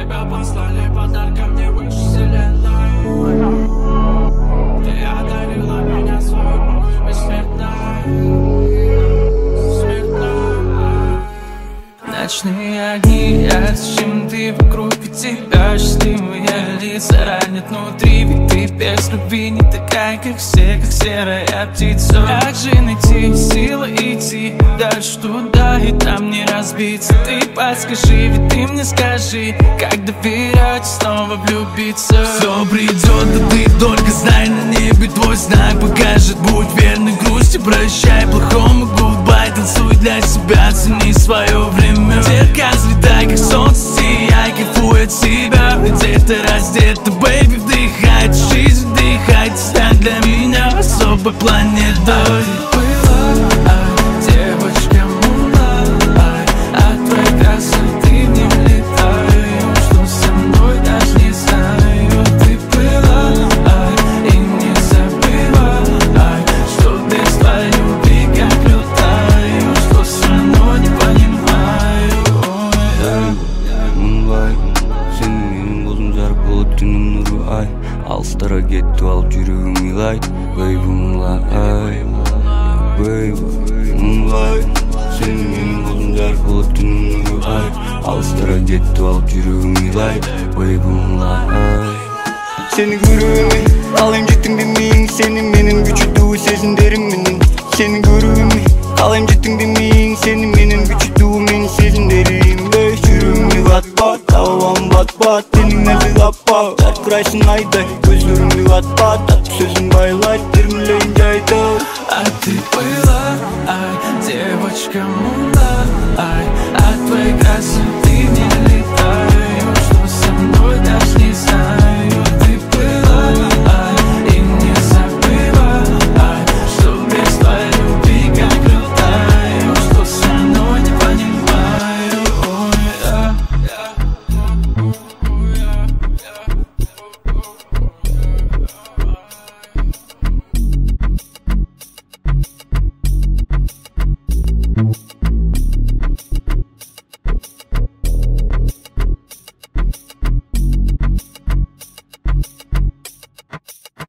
тебя послали подарком не выше вселенной. Ты одарила меня свою помощь бессмертной. Ночные огни, я зачем ты вокруг, и тебя счастливые лица ранят внутри. Ведь ты без любви не такая, как все, как серая птица. Как же найти силы идти дальше туда и там не разбиться? Ты подскажи, ведь ты мне скажи, как доверять, снова влюбиться. Все придет, да ты только знай, на небе твой знак покажет. Будь верной грусти, прощай плохому гудбай. Танцуй для себя, цени свое время. Детка, взлетай, как солнце, сияй, кайфуй от себя. Где-то раздета, бэйби, вдыхай жизнь, вдыхай. Стань для меня особой планетой. Девочка Мунлайт, от твоей красоты не влетаю. Что со мной, даже не знаю. Ты была, и не забывай, что без твоей любви как летаю. Что со мной, не понимаю. Мунлайт, сен менің көзім жарық болып түнім нұры ай. Алыстara кетті алып жүрегім илайт. Baby Moonlight, baby Moonlight, сен менің көзім жарық болып түнім нұры ай. Алыстara кетті алып жүрегім илайт. Baby Moonlight. Seni görüyorum, alayım cidden bilmeyin. Senin benim güçlü sezinleriminin. Seni görüyorum, alayım cidden bilmeyin. Senin benim güçlü sezinlerim. Yürüyorum bat bat, havavam bat bat. Seninle bir kappa, dert kıraysın ayda. Gözlerim bir bat bat, tatlı sözün baylar. Dirmileyince ayda. А ты была, девочка Moonlight, от твоей красоты